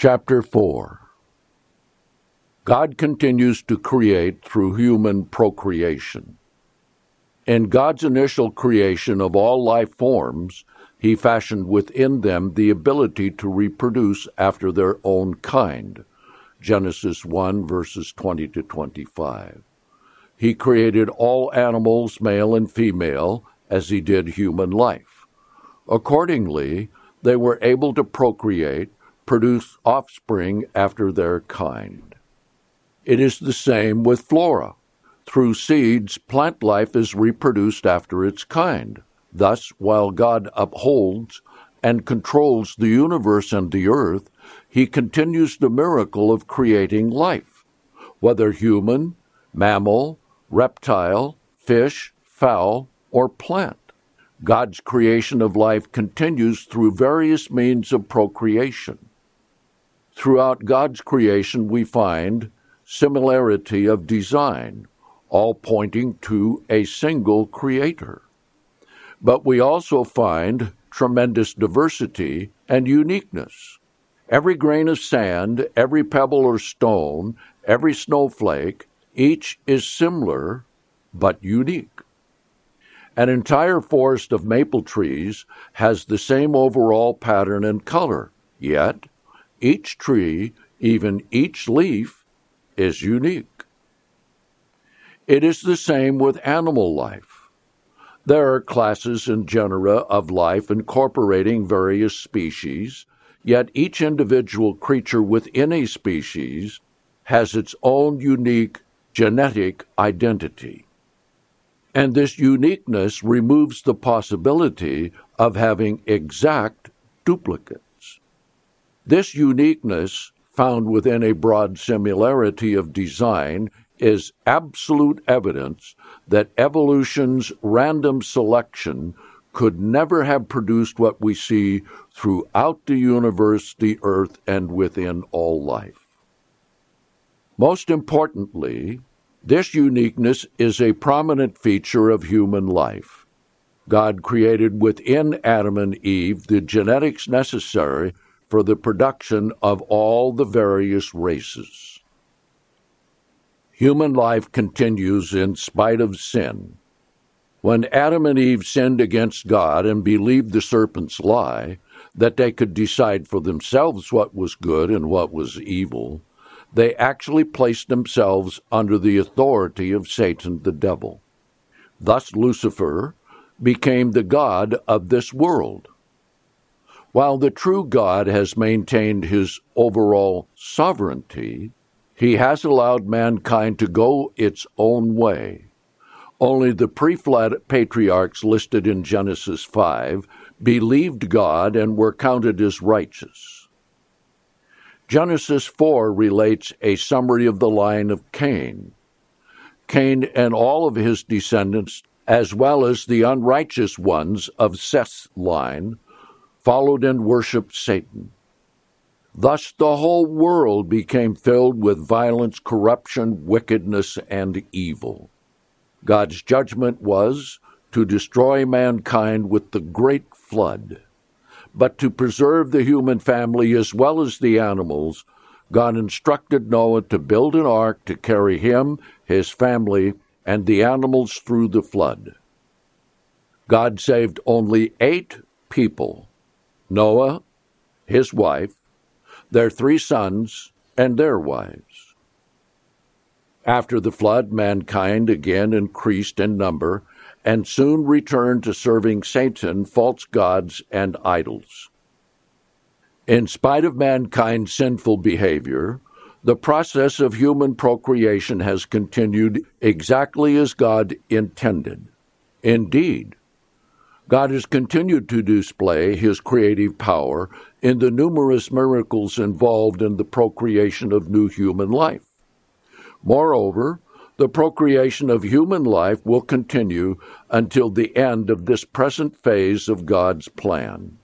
Chapter 4. God continues to create through human procreation. In God's initial creation of all life forms, He fashioned within them the ability to reproduce after their own kind. Genesis 1, verses 20 to 25. He created all animals, male and female, as He did human life. Accordingly, they were able to procreate, produce offspring after their kind. It is the same with flora. Through seeds, plant life is reproduced after its kind. Thus, while God upholds and controls the universe and the earth, He continues the miracle of creating life, whether human, mammal, reptile, fish, fowl, or plant. God's creation of life continues through various means of procreation. Throughout God's creation, we find similarity of design, all pointing to a single Creator. But we also find tremendous diversity and uniqueness. Every grain of sand, every pebble or stone, every snowflake, each is similar but unique. An entire forest of maple trees has the same overall pattern and color, yet each tree, even each leaf, is unique. It is the same with animal life. There are classes and genera of life incorporating various species, yet each individual creature within a species has its own unique genetic identity. And this uniqueness removes the possibility of having exact duplicates. This uniqueness, found within a broad similarity of design, is absolute evidence that evolution's random selection could never have produced what we see throughout the universe, the earth, and within all life. Most importantly, this uniqueness is a prominent feature of human life. God created within Adam and Eve the genetics necessary for the production of all the various races. Human life continues in spite of sin. When Adam and Eve sinned against God and believed the serpent's lie, that they could decide for themselves what was good and what was evil, they actually placed themselves under the authority of Satan the devil. Thus Lucifer became the god of this world. While the true God has maintained His overall sovereignty, He has allowed mankind to go its own way. Only the pre-flood patriarchs listed in Genesis 5 believed God and were counted as righteous. Genesis 4 relates a summary of the line of Cain. Cain and all of his descendants, as well as the unrighteous ones of Seth's line, followed and worshipped Satan. Thus the whole world became filled with violence, corruption, wickedness, and evil. God's judgment was to destroy mankind with the great flood. But to preserve the human family as well as the animals, God instructed Noah to build an ark to carry him, his family, and the animals through the flood. God saved only 8 people: Noah, his wife, their 3 sons, and their wives. After the flood, mankind again increased in number and soon returned to serving Satan, false gods, and idols. In spite of mankind's sinful behavior, the process of human procreation has continued exactly as God intended. Indeed, God has continued to display His creative power in the numerous miracles involved in the procreation of new human life. Moreover, the procreation of human life will continue until the end of this present phase of God's plan.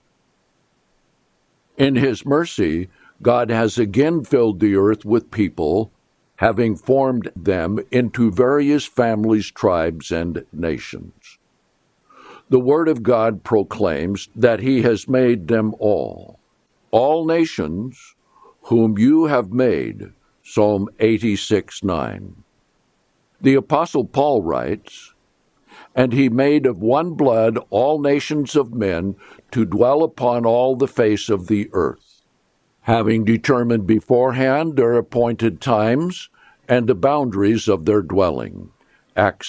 In His mercy, God has again filled the earth with people, having formed them into various families, tribes, and nations. The Word of God proclaims that He has made them all nations whom you have made. Psalm 86:9. The Apostle Paul writes, "And he made of one blood all nations of men to dwell upon all the face of the earth, having determined beforehand their appointed times and the boundaries of their dwelling." Acts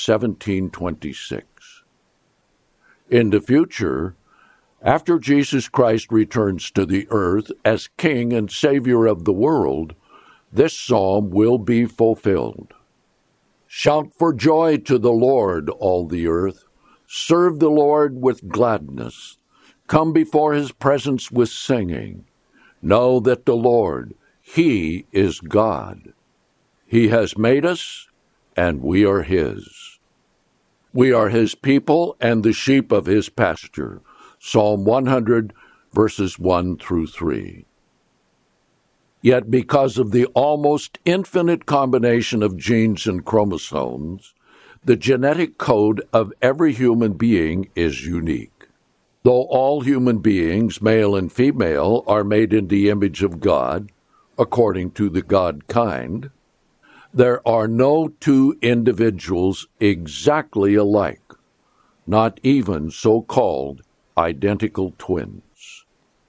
17:26. In the future, after Jesus Christ returns to the earth as King and Savior of the world, this psalm will be fulfilled. Shout for joy to the Lord, all the earth. Serve the Lord with gladness. Come before his presence with singing. Know that the Lord, he is God. He has made us, and we are his. We are his people and the sheep of his pasture. Psalm 100, verses 1 through 3. Yet because of the almost infinite combination of genes and chromosomes, the genetic code of every human being is unique. Though all human beings, male and female, are made in the image of God, according to the God kind, there are no two individuals exactly alike, not even so-called identical twins.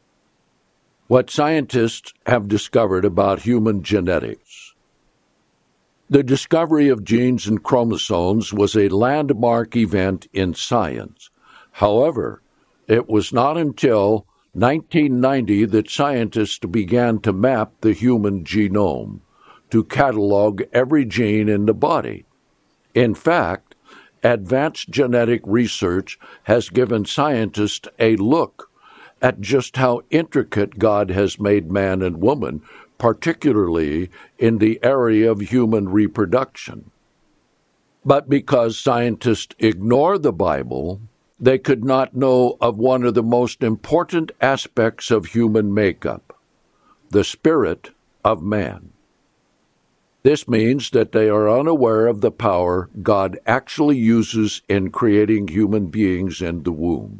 What scientists have discovered about human genetics. The discovery of genes and chromosomes was a landmark event in science. However, it was not until 1990 that scientists began to map the human genome, to catalog every gene in the body. In fact, advanced genetic research has given scientists a look at just how intricate God has made man and woman, particularly in the area of human reproduction. But because scientists ignore the Bible, they could not know of one of the most important aspects of human makeup, the spirit of man. This means that they are unaware of the power God actually uses in creating human beings in the womb.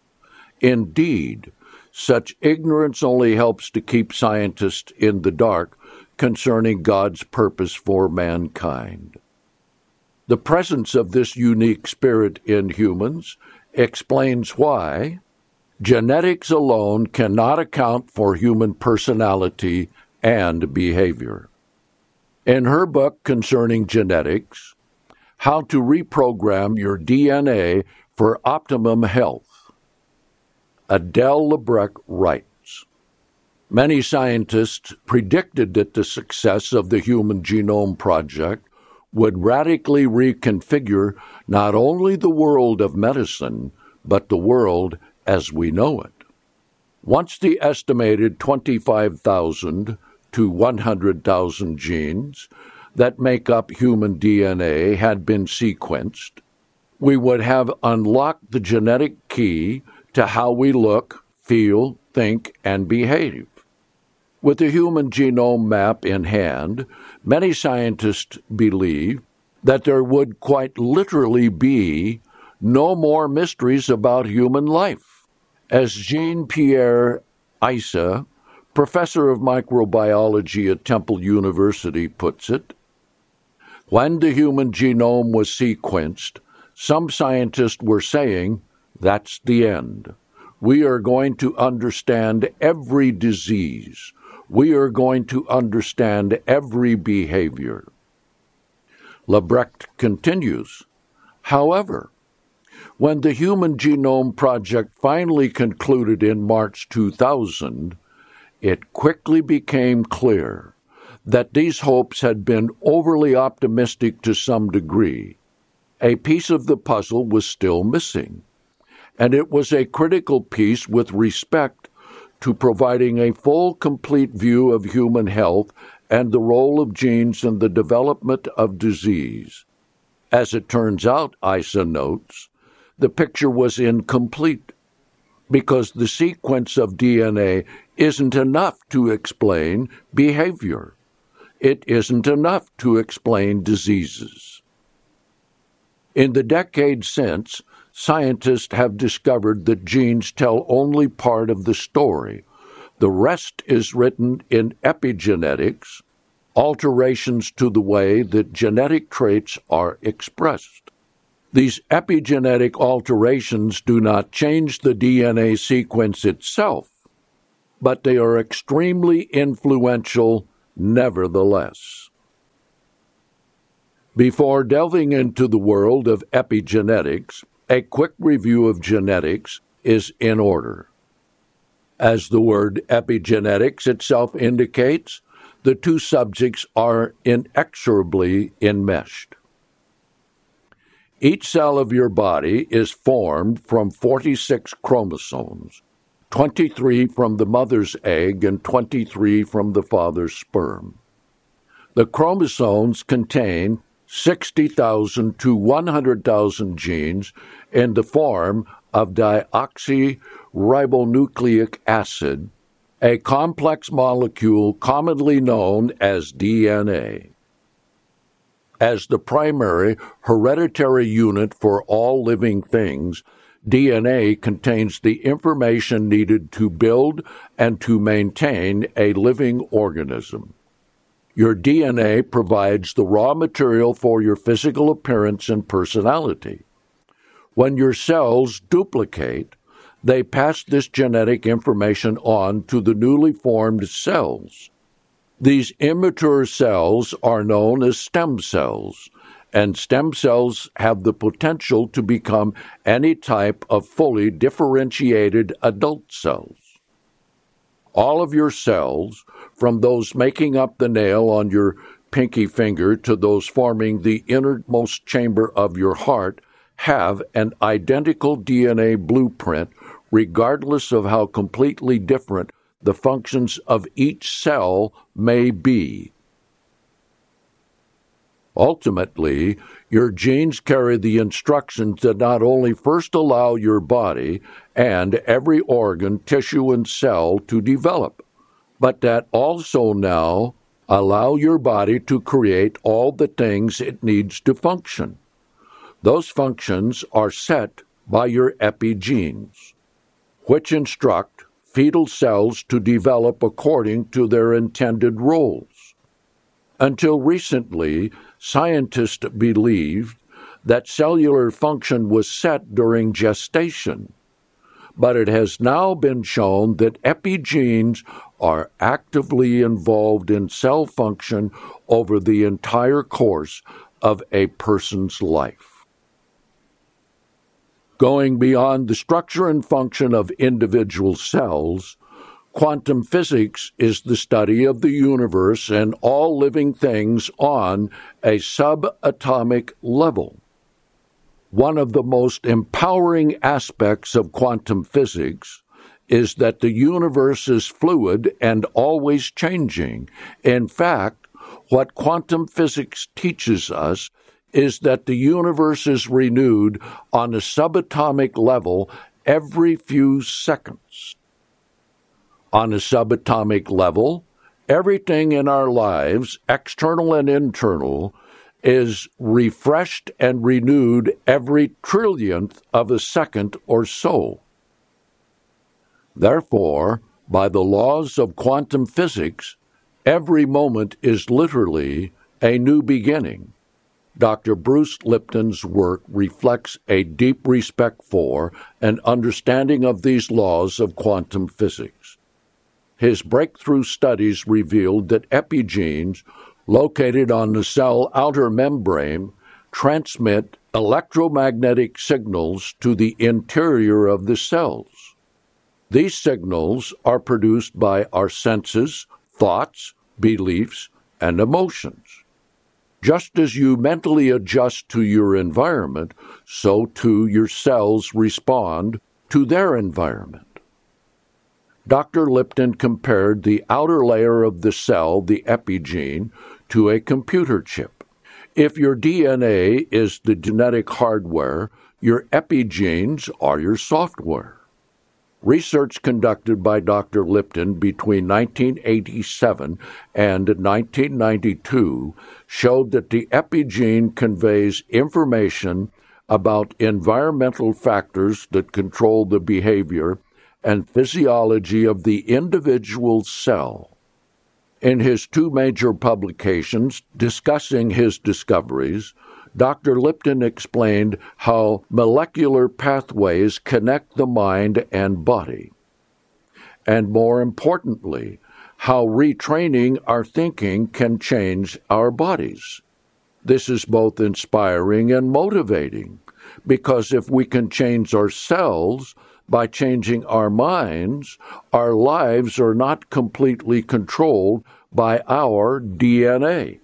Indeed, such ignorance only helps to keep scientists in the dark concerning God's purpose for mankind. The presence of this unique spirit in humans explains why genetics alone cannot account for human personality and behavior. In her book concerning genetics, How to Reprogram Your DNA for Optimum Health, Adele Labrecque writes, "Many scientists predicted that the success of the Human Genome Project would radically reconfigure not only the world of medicine, but the world as we know it. Once the estimated 25,000 to 100,000 genes that make up human DNA had been sequenced, we would have unlocked the genetic key to how we look, feel, think, and behave. With the human genome map in hand, many scientists believe that there would quite literally be no more mysteries about human life. As Jean-Pierre Issa, professor of microbiology at Temple University, puts it, when the human genome was sequenced, some scientists were saying, that's the end. We are going to understand every disease. We are going to understand every behavior. Labrecque continues, however, when the Human Genome Project finally concluded in March 2000, it quickly became clear that these hopes had been overly optimistic to some degree. A piece of the puzzle was still missing, and it was a critical piece with respect to providing a full, complete view of human health and the role of genes in the development of disease. As it turns out, Issa notes, the picture was incomplete, because the sequence of DNA isn't enough to explain behavior. It isn't enough to explain diseases. In the decades since, scientists have discovered that genes tell only part of the story, The rest is written in epigenetics, alterations to the way that genetic traits are expressed. These epigenetic alterations do not change the DNA sequence itself, but they are extremely influential nevertheless. Before delving into the world of epigenetics, a quick review of genetics is in order. As the word epigenetics itself indicates, the two subjects are inexorably enmeshed. Each cell of your body is formed from 46 chromosomes, 23 from the mother's egg and 23 from the father's sperm. The chromosomes contain 60,000 to 100,000 genes in the form of deoxyribonucleic acid, a complex molecule commonly known as DNA. As the primary hereditary unit for all living things, DNA contains the information needed to build and to maintain a living organism. Your DNA provides the raw material for your physical appearance and personality. When your cells duplicate, they pass this genetic information on to the newly formed cells. These immature cells are known as stem cells, and stem cells have the potential to become any type of fully differentiated adult cells. All of your cells, from those making up the nail on your pinky finger to those forming the innermost chamber of your heart, have an identical DNA blueprint, regardless of how completely different the functions of each cell may be. Ultimately, your genes carry the instructions that not only first allow your body and every organ, tissue, and cell to develop, but that also now allow your body to create all the things it needs to function. Those functions are set by your epigenes, which instruct fetal cells to develop according to their intended roles. Until recently, scientists believed that cellular function was set during gestation, but it has now been shown that epigenes are actively involved in cell function over the entire course of a person's life. Going beyond the structure and function of individual cells, quantum physics is the study of the universe and all living things on a subatomic level. One of the most empowering aspects of quantum physics is that the universe is fluid and always changing. In fact, what quantum physics teaches us is that the universe is renewed on a subatomic level every few seconds. On a subatomic level, everything in our lives, external and internal, is refreshed and renewed every trillionth of a second or so. Therefore, by the laws of quantum physics, every moment is literally a new beginning. Dr. Bruce Lipton's work reflects a deep respect for and understanding of these laws of quantum physics. His breakthrough studies revealed that epigenes, located on the cell outer membrane, transmit electromagnetic signals to the interior of the cells. These signals are produced by our senses, thoughts, beliefs, and emotions. Just as you mentally adjust to your environment, so too your cells respond to their environment. Dr. Lipton compared the outer layer of the cell, the epigene, to a computer chip. If your DNA is the genetic hardware, your epigenes are your software. Research conducted by Dr. Lipton between 1987 and 1992 showed that the epigene conveys information about environmental factors that control the behavior and physiology of the individual cell. In his two major publications discussing his discoveries, Dr. Lipton explained how molecular pathways connect the mind and body, and more importantly, how retraining our thinking can change our bodies. This is both inspiring and motivating, because if we can change ourselves by changing our minds, our lives are not completely controlled by our DNA.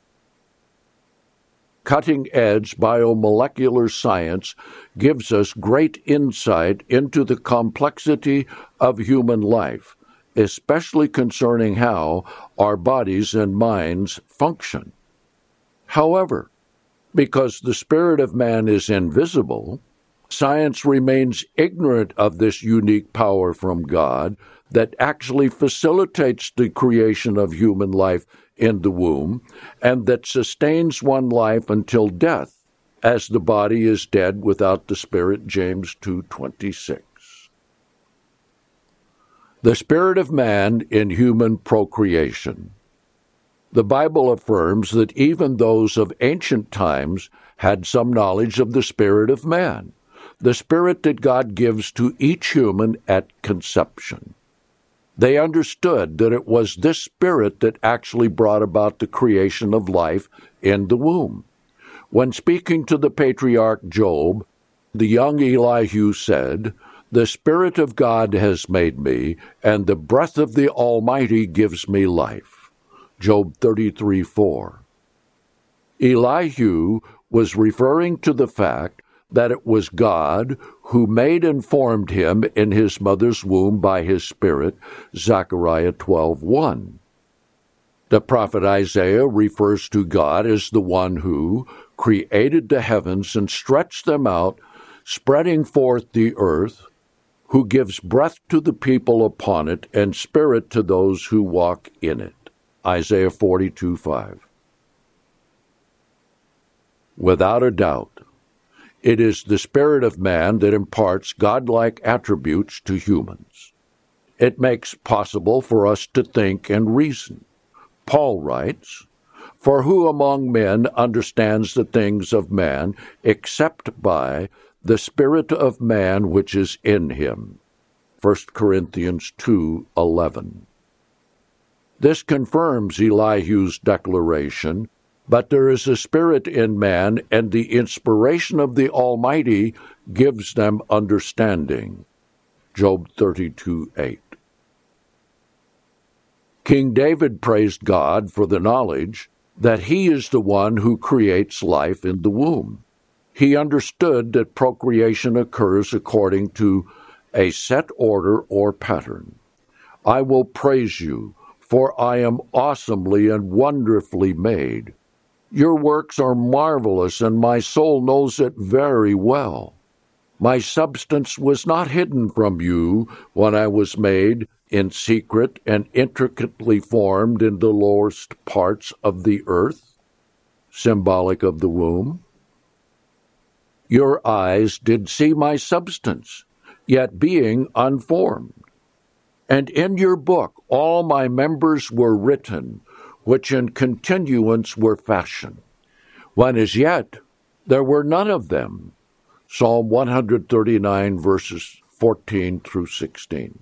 Cutting-edge biomolecular science gives us great insight into the complexity of human life, especially concerning how our bodies and minds function. However, because the spirit of man is invisible, science remains ignorant of this unique power from God that actually facilitates the creation of human life in the womb and that sustains one life until death, as the body is dead without the spirit, James 2:26. The spirit of man in human procreation. The Bible affirms that even those of ancient times had some knowledge of the spirit of man, the spirit that God gives to each human at conception. They understood that it was this spirit that actually brought about the creation of life in the womb. When speaking to the patriarch Job, the young Elihu said, "The Spirit of God has made me, and the breath of the Almighty gives me life." Job 33:4. Elihu was referring to the fact that it was God who made and formed him in his mother's womb by his Spirit, Zechariah 12:1. The prophet Isaiah refers to God as the one who created the heavens and stretched them out, spreading forth the earth, who gives breath to the people upon it and spirit to those who walk in it. Isaiah 42:5. Without a doubt, it is the spirit of man that imparts godlike attributes to humans. It makes possible for us to think and reason. Paul writes, "For who among men understands the things of man except by the spirit of man which is in him?" 1 Corinthians 2:11. This confirms Elihu's declaration, but there is a spirit in man, and the inspiration of the Almighty gives them understanding. Job 32:8. King David praised God for the knowledge that he is the one who creates life in the womb. He understood that procreation occurs according to a set order or pattern. "I will praise you, for I am awesomely and wonderfully made. Your works are marvelous, and my soul knows it very well. My substance was not hidden from you when I was made in secret and intricately formed in the lowest parts of the earth," symbolic of the womb. "Your eyes did see my substance, yet being unformed. And in your book all my members were written, which in continuance were fashioned, when as yet there were none of them." Psalm 139, verses 14 through 16.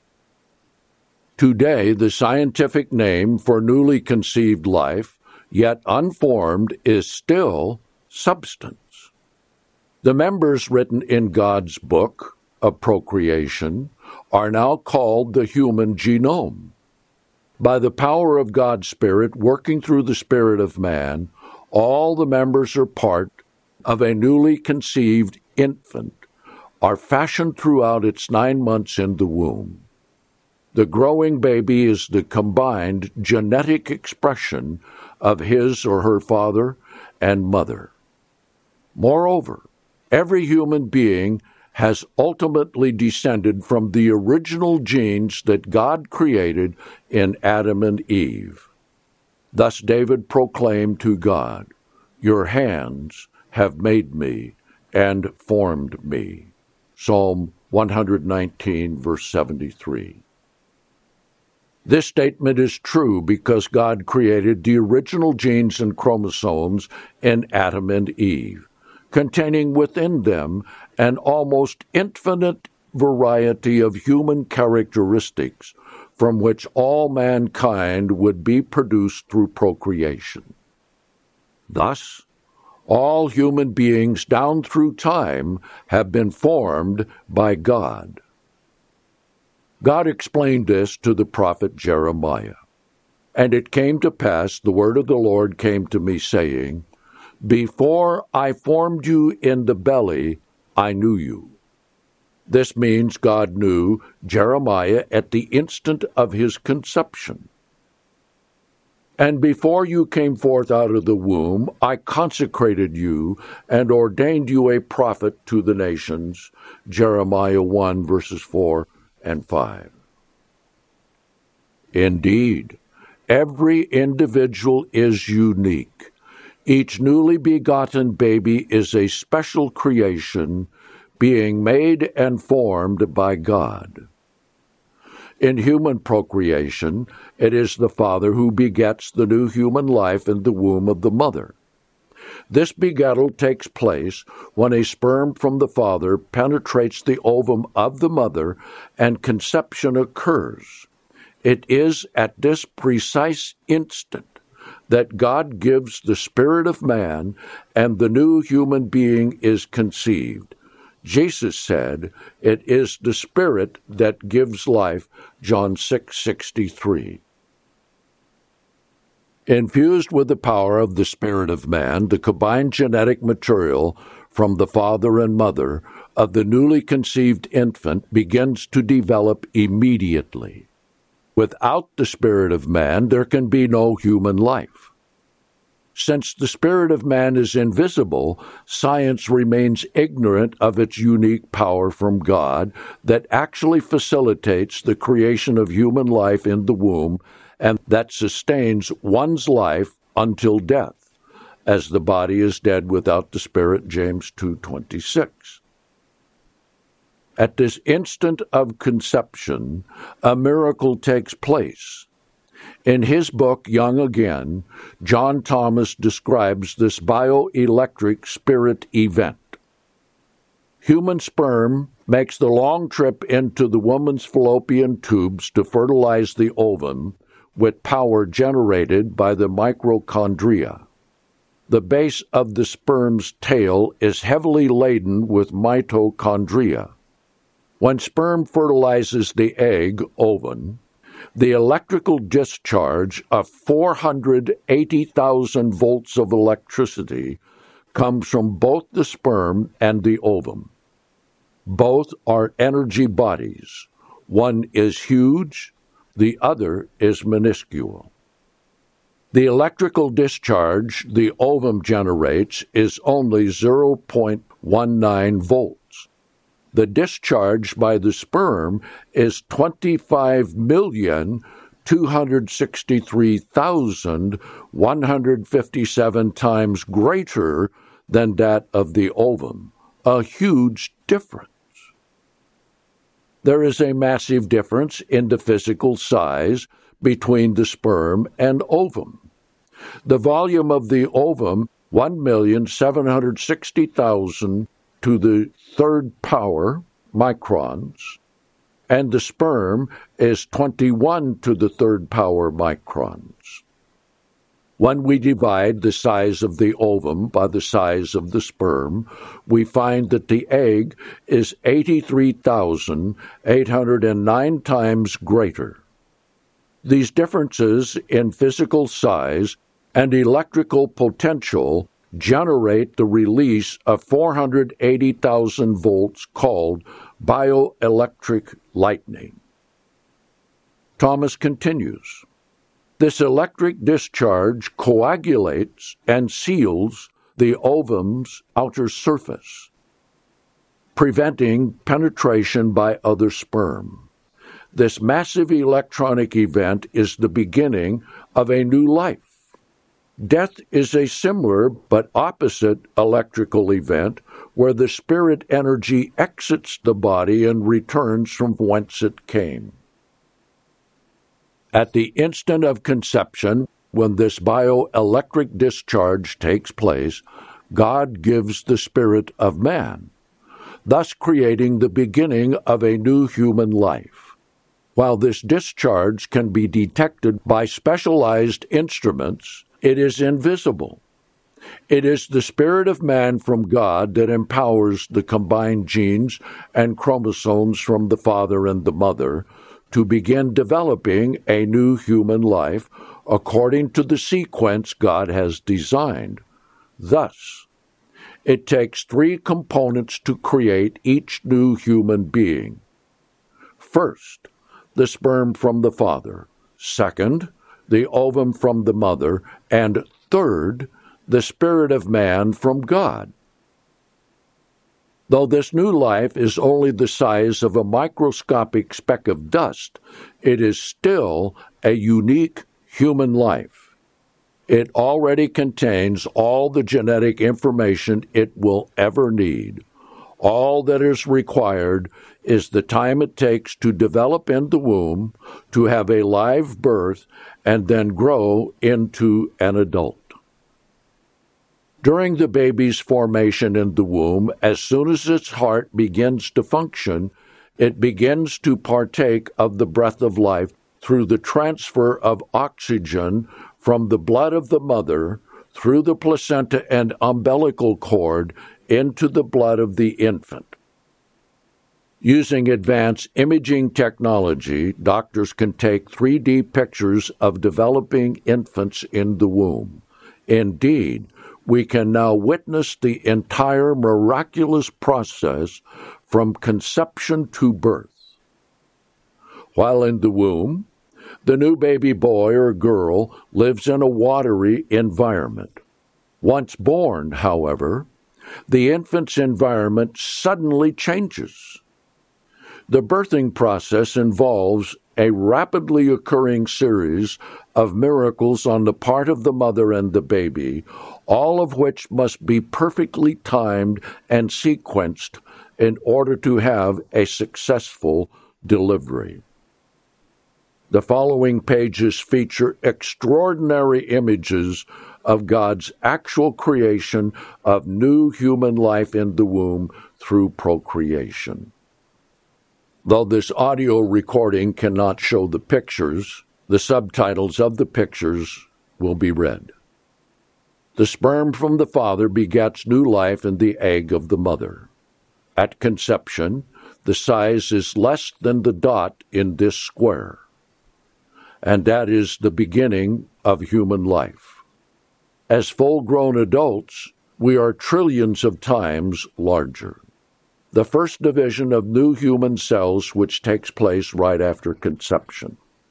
Today, the scientific name for newly conceived life, yet unformed, is still substance. The members written in God's book of procreation are now called the human genome. By the power of God's Spirit working through the spirit of man, all the members are part of a newly conceived infant, are fashioned throughout its 9 months in the womb. The growing baby is the combined genetic expression of his or her father and mother. Moreover, every human being has ultimately descended from the original genes that God created in Adam and Eve. Thus David proclaimed to God, "Your hands have made me and formed me." Psalm 119, verse 73. This statement is true because God created the original genes and chromosomes in Adam and Eve, containing within them an almost infinite variety of human characteristics from which all mankind would be produced through procreation. Thus, all human beings down through time have been formed by God. God explained this to the prophet Jeremiah. And it came to pass, the word of the Lord came to me, saying, Before I formed you in the belly, I knew you. This means God knew Jeremiah at the instant of his conception. And before you came forth out of the womb, I consecrated you and ordained you a prophet to the nations. Jeremiah 1, verses 4 and 5. Indeed, every individual is unique. Each newly begotten baby is a special creation, being made and formed by God. In human procreation, it is the father who begets the new human life in the womb of the mother. This begettal takes place when a sperm from the father penetrates the ovum of the mother and conception occurs. It is at this precise instant that God gives the spirit of man and the new human being is conceived. Jesus said, "It is the Spirit that gives life," John 6:63. Infused with the power of the Spirit of man, the combined genetic material from the father and mother of the newly conceived infant begins to develop immediately. Without the Spirit of man, there can be no human life. Since the Spirit of man is invisible, science remains ignorant of its unique power from God that actually facilitates the creation of human life in the womb and that sustains one's life until death, as the body is dead without the Spirit, James 2:26. At this instant of conception, a miracle takes place. In his book, Young Again, John Thomas describes this bioelectric spirit event. Human sperm makes the long trip into the woman's fallopian tubes to fertilize the ovum with power generated by the mitochondria. The base of the sperm's tail is heavily laden with mitochondria. When sperm fertilizes the egg, ovum, the electrical discharge of 480,000 volts of electricity comes from both the sperm and the ovum. Both are energy bodies. One is huge, the other is minuscule. The electrical discharge the ovum generates is only 0.19 volts. The discharge by the sperm is 25,263,157 times greater than that of the ovum, a huge difference. There is a massive difference in the physical size between the sperm and ovum. The volume of the ovum, 1,760,000 to the third power microns, and the sperm is 21 to the third power microns. When we divide the size of the ovum by the size of the sperm, we find that the egg is 83,809 times greater. These differences in physical size and electrical potential generate the release of 480,000 volts called bioelectric lightning. Thomas continues, this electric discharge coagulates and seals the ovum's outer surface, preventing penetration by other sperm. This massive electronic event is the beginning of a new life. Death is a similar but opposite electrical event where the spirit energy exits the body and returns from whence it came. At the instant of conception, when this bioelectric discharge takes place, God gives the spirit of man, thus creating the beginning of a new human life. While this discharge can be detected by specialized instruments, it is invisible. It is the spirit of man from God that empowers the combined genes and chromosomes from the father and the mother to begin developing a new human life according to the sequence God has designed. Thus, it takes three components to create each new human being. First, the sperm from the father. Second, the ovum from the mother. And third, the spirit of man from God. Though this new life is only the size of a microscopic speck of dust, it is still a unique human life. It already contains all the genetic information it will ever need. All that is required is the time it takes to develop in the womb, to have a live birth, and then grow into an adult. During the baby's formation in the womb, as soon as its heart begins to function, it begins to partake of the breath of life through the transfer of oxygen from the blood of the mother through the placenta and umbilical cord into the blood of the infant. Using advanced imaging technology, doctors can take 3D pictures of developing infants in the womb. Indeed, we can now witness the entire miraculous process from conception to birth. While in the womb, the new baby boy or girl lives in a watery environment. Once born, however, the infant's environment suddenly changes. The birthing process involves a rapidly occurring series of miracles on the part of the mother and the baby, all of which must be perfectly timed and sequenced in order to have a successful delivery. The following pages feature extraordinary images of God's actual creation of new human life in the womb through procreation. Though this audio recording cannot show the pictures, the subtitles of the pictures will be read. The sperm from the father begets new life in the egg of the mother. At conception, the size is less than the dot in this square, and that is the beginning of human life. As full-grown adults, we are trillions of times larger. The first division of new human cells which takes place right after conception.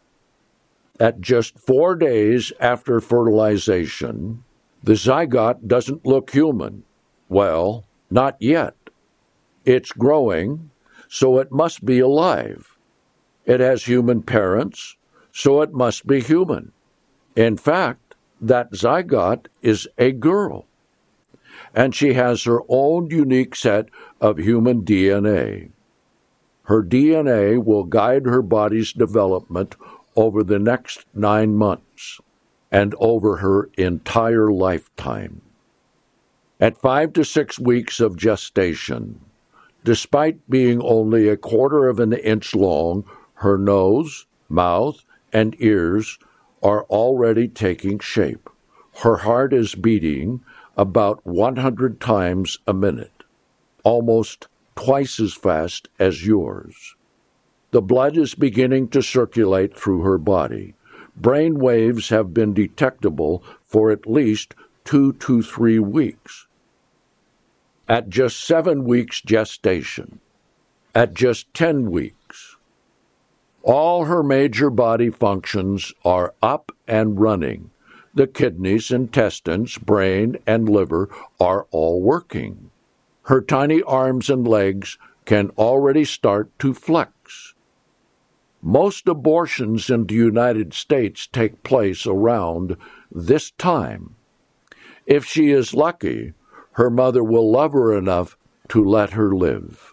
At just 4 days after fertilization, the zygote doesn't look human. Well, not yet. It's growing, so it must be alive. It has human parents, so it must be human. In fact, that zygote is a girl, and she has her own unique set of human DNA. Her DNA will guide her body's development over the next 9 months and over her entire lifetime. At 5 to 6 weeks of gestation, despite being only 1/4 of an inch long, her nose, mouth, and ears are already taking shape. Her heart is beating about 100 times a minute, almost twice as fast as yours. The blood is beginning to circulate through her body. Brain waves have been detectable for at least 2 to 3 weeks. At just 7 weeks gestation, at just 10 weeks, all her major body functions are up and running. The kidneys, intestines, brain, and liver are all working. Her tiny arms and legs can already start to flex. Most abortions in the United States take place around this time. If she is lucky, her mother will love her enough to let her live.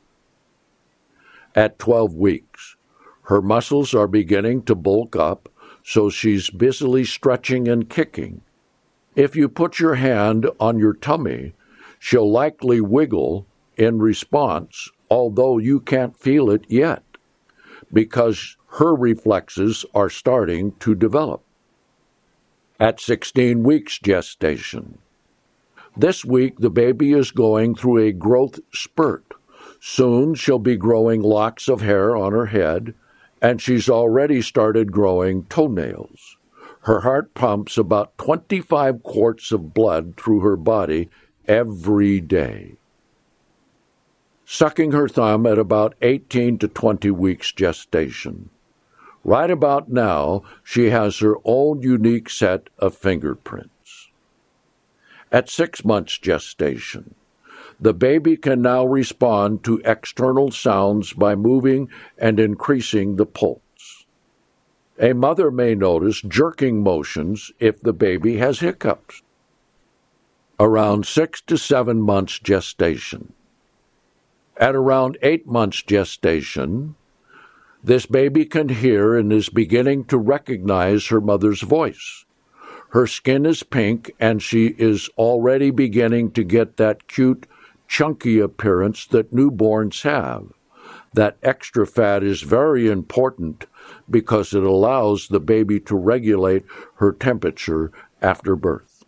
At 12 weeks, her muscles are beginning to bulk up, so she's busily stretching and kicking. If you put your hand on your tummy, she'll likely wiggle in response, although you can't feel it yet, because her reflexes are starting to develop. At 16 weeks gestation, this week the baby is going through a growth spurt. Soon she'll be growing locks of hair on her head, and she's already started growing toenails. Her heart pumps about 25 quarts of blood through her body every day. Sucking her thumb at about 18 to 20 weeks gestation. Right about now, she has her own unique set of fingerprints. At 6 months gestation, the baby can now respond to external sounds by moving and increasing the pulse. A mother may notice jerking motions if the baby has hiccups. Around 6 to 7 months gestation. At around 8 months gestation, this baby can hear and is beginning to recognize her mother's voice. Her skin is pink, and she is already beginning to get that cute, chunky appearance that newborns have. That extra fat is very important because it allows the baby to regulate her temperature after birth.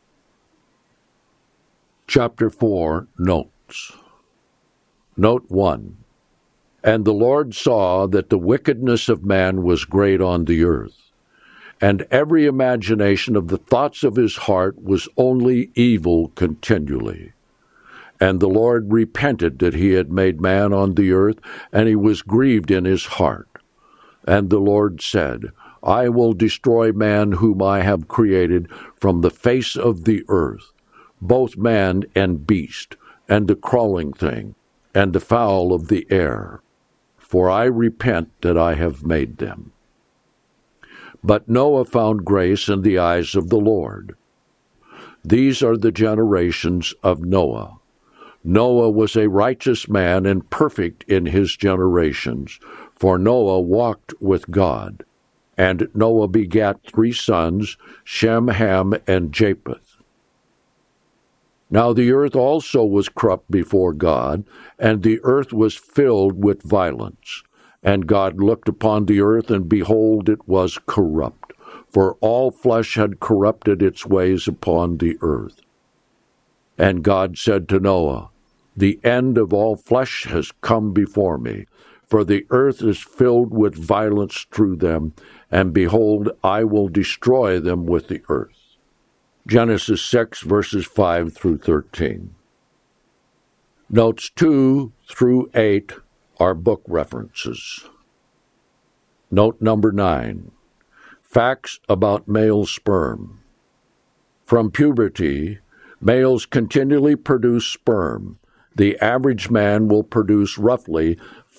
Chapter 4, Notes. Note 1. And the Lord saw that the wickedness of man was great on the earth, and every imagination of the thoughts of his heart was only evil continually. And the Lord repented that he had made man on the earth, and he was grieved in his heart. And the Lord said, I will destroy man whom I have created from the face of the earth, both man and beast, and the crawling thing, and the fowl of the air. For I repent that I have made them. But Noah found grace in the eyes of the Lord. These are the generations of Noah. Noah was a righteous man and perfect in his generations, for Noah walked with God. And Noah begat 3 sons, Shem, Ham, and Japheth. Now the earth also was corrupt before God, and the earth was filled with violence. And God looked upon the earth, and behold, it was corrupt, for all flesh had corrupted its ways upon the earth. And God said to Noah, The end of all flesh has come before me, for the earth is filled with violence through them, and behold, I will destroy them with the earth. Genesis 6, verses 5 through 13. Notes 2 through 8 are book references. Note number 9. Facts about male sperm. From puberty, males continually produce sperm. The average man will produce roughly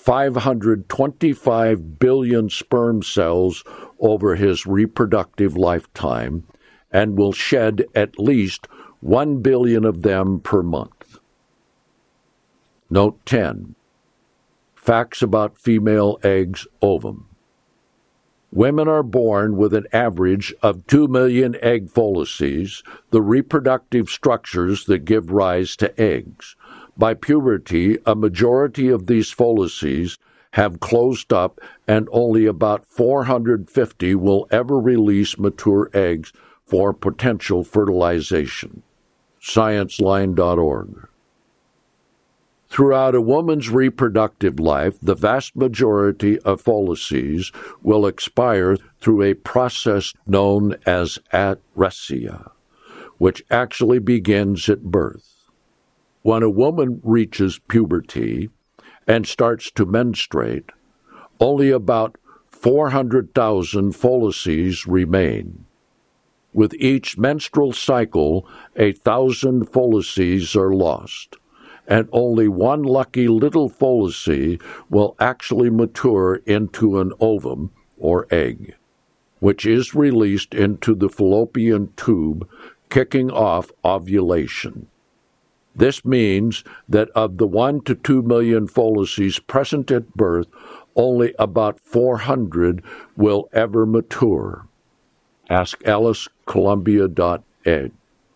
525 billion sperm cells over his reproductive lifetime, and will shed at least 1 billion of them per month. Note 10. Facts about female eggs ovum. Women are born with an average of 2 million egg follices, the reproductive structures that give rise to eggs. By puberty, a majority of these follices have closed up, and only about 450 will ever release mature eggs for potential fertilization. ScienceLine.org. Throughout a woman's reproductive life, the vast majority of follices will expire through a process known as atresia, which actually begins at birth. When a woman reaches puberty and starts to menstruate, only about 400,000 follices remain. With each menstrual cycle, 1,000 follices are lost, and only one lucky little follicle will actually mature into an ovum or egg, which is released into the fallopian tube kicking off ovulation. This means that of the 1 to 2 million follices present at birth, only about 400 will ever mature. Ask Alice, Columbia.ed.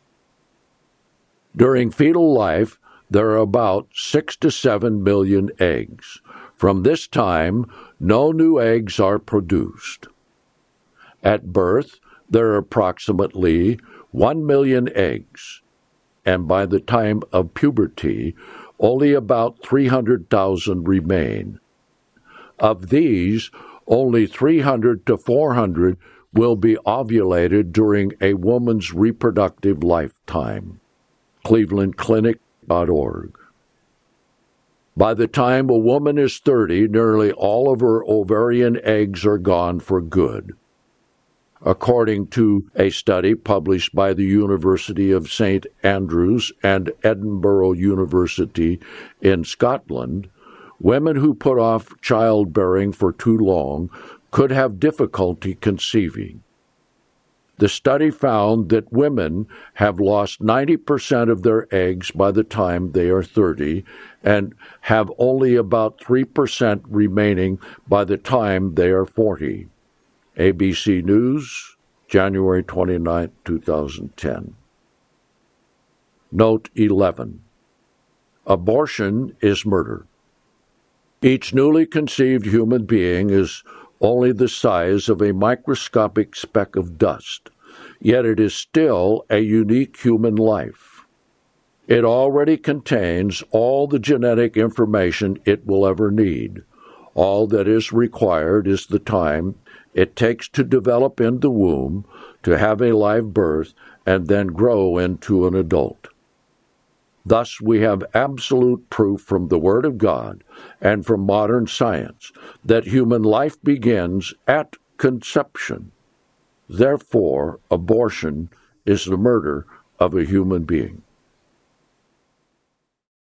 During fetal life, there are about 6 to 7 million eggs. From this time, no new eggs are produced. At birth, there are approximately 1 million eggs, and by the time of puberty, only about 300,000 remain. Of these, only 300 to 400 will be ovulated during a woman's reproductive lifetime. ClevelandClinic.org. By the time a woman is 30, nearly all of her ovarian eggs are gone for good. According to a study published by the University of St. Andrews and Edinburgh University in Scotland, women who put off childbearing for too long could have difficulty conceiving. The study found that women have lost 90% of their eggs by the time they are 30 and have only about 3% remaining by the time they are 40. ABC News, January 29, 2010. Note 11. Abortion is murder. Each newly conceived human being is only the size of a microscopic speck of dust, yet it is still a unique human life. It already contains all the genetic information it will ever need. All that is required is the time it takes to develop in the womb, to have a live birth, and then grow into an adult. Thus, we have absolute proof from the Word of God and from modern science that human life begins at conception. Therefore, abortion is the murder of a human being.